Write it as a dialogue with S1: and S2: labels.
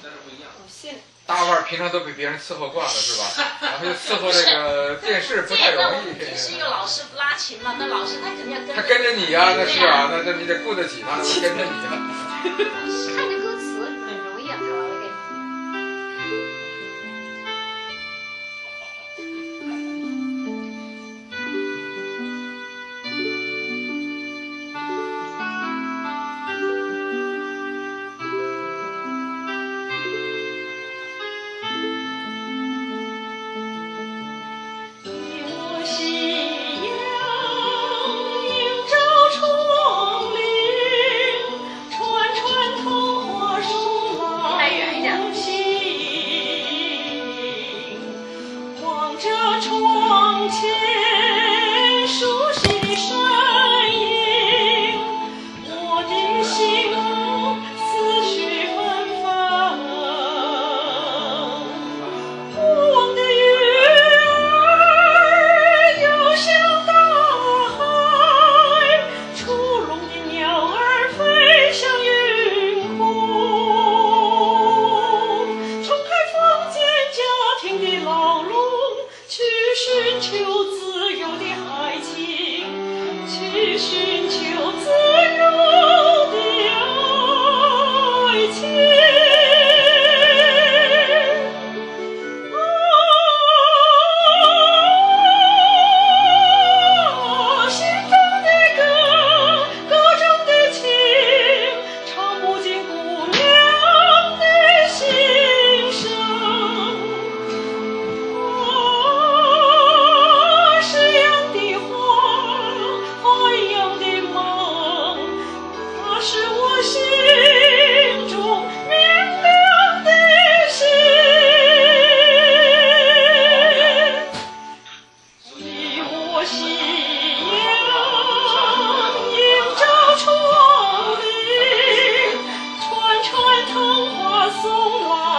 S1: 大腕平常都被别人伺候惯了，是吧？然后就伺候这个电视不太容易。
S2: 平时有老师拉琴嘛，那老师他肯定要跟。
S1: 他跟着你呀，那是啊，那你得顾得起他，他跟着你啊。
S3: 看着歌词很容易啊，卡拉 OK。
S4: 送来。